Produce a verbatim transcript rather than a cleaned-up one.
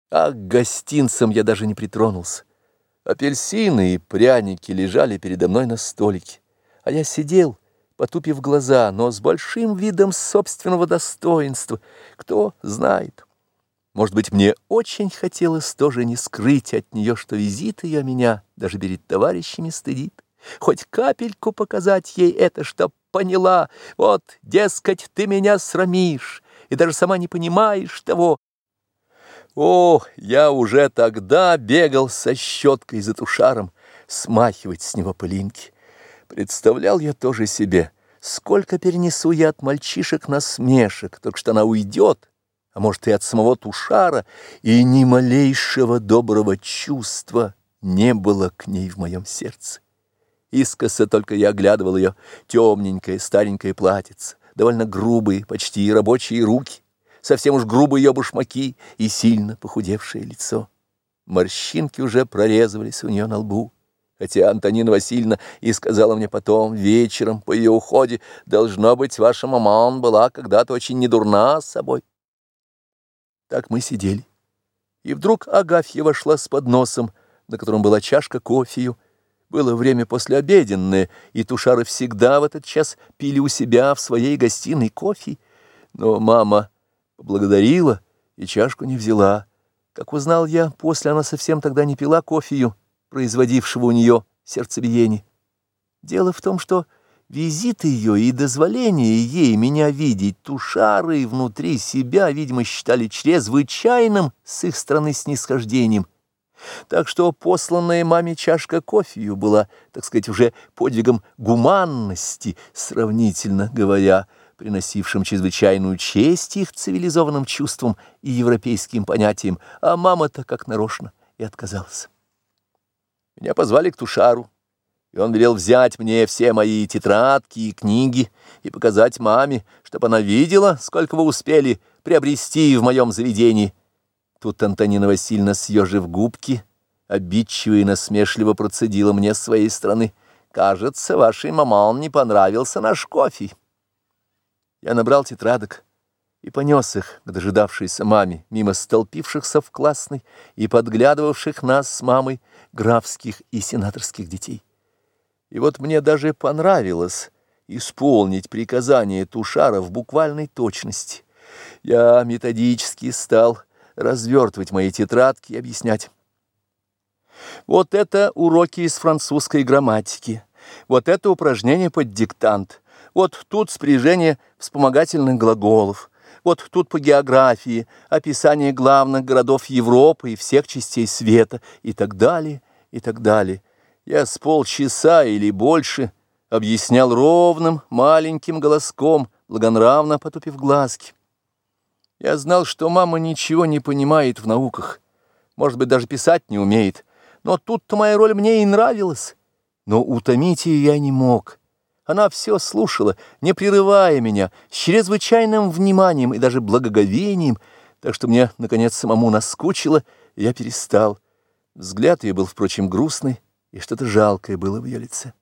А к гостинцам я даже не притронулся. Апельсины и пряники лежали передо мной на столике, а я сидел, потупив глаза, но с большим видом собственного достоинства. Кто знает, может быть, мне очень хотелось тоже не скрыть от нее, что визит ее меня даже перед товарищами стыдит. Хоть капельку показать ей это, чтоб поняла, вот, дескать, ты меня срамишь, и даже сама не понимаешь того. О, я уже тогда бегал со щеткой за тушаром, смахивать с него пылинки. Представлял я тоже себе, сколько перенесу я от мальчишек насмешек, только что она уйдет, а может и от самого тушара, и ни малейшего доброго чувства не было к ней в моем сердце. Искоса только я оглядывал ее темненькое старенькое платьице, довольно грубые, почти рабочие руки, совсем уж грубые ее башмаки и сильно похудевшее лицо. Морщинки уже прорезывались у нее на лбу, хотя Антонина Васильевна и сказала мне потом, вечером, по ее уходе, должно быть, ваша маман была когда-то очень недурна с собой. Так мы сидели, и вдруг Агафья вошла с подносом, на котором была чашка кофею. Было время послеобеденное, и тушары всегда в этот час пили у себя в своей гостиной кофе, но мама поблагодарила и чашку не взяла. Как узнал я, после она совсем тогда не пила кофею, производившего у нее сердцебиение. Дело в том, что визит ее и дозволение ей меня видеть тушары внутри себя, видимо, считали чрезвычайным с их стороны снисхождением. Так что посланная маме чашка кофею была, так сказать, уже подвигом гуманности, сравнительно говоря, приносившим чрезвычайную честь их цивилизованным чувствам и европейским понятиям, а мама-то как нарочно и отказалась. Меня позвали к тушару, и он велел взять мне все мои тетрадки и книги и показать маме, чтобы она видела, сколько вы успели приобрести в моем заведении. Тут Антонина Васильевна, съежив губки, обидчиво и насмешливо процедила мне с своей стороны: «Кажется, вашей маман не понравился наш кофе». Я набрал тетрадок и понес их к дожидавшейся маме, мимо столпившихся в классной и подглядывавших нас с мамой графских и сенаторских детей. И вот мне даже понравилось исполнить приказание тушара в буквальной точности. Я методически стал развертывать мои тетрадки и объяснять. Вот это уроки из французской грамматики, вот это упражнение под диктант, вот тут спряжение вспомогательных глаголов, вот тут по географии описание главных городов Европы и всех частей света и так далее, и так далее. Я с полчаса или больше объяснял ровным маленьким голоском, благонравно потупив глазки. Я знал, что мама ничего не понимает в науках, может быть, даже писать не умеет, но тут-то моя роль мне и нравилась. Но утомить ее я не мог. Она все слушала, не прерывая меня, с чрезвычайным вниманием и даже благоговением, так что мне, наконец, самому наскучило, и я перестал. Взгляд ее был, впрочем, грустный, и что-то жалкое было в ее лице.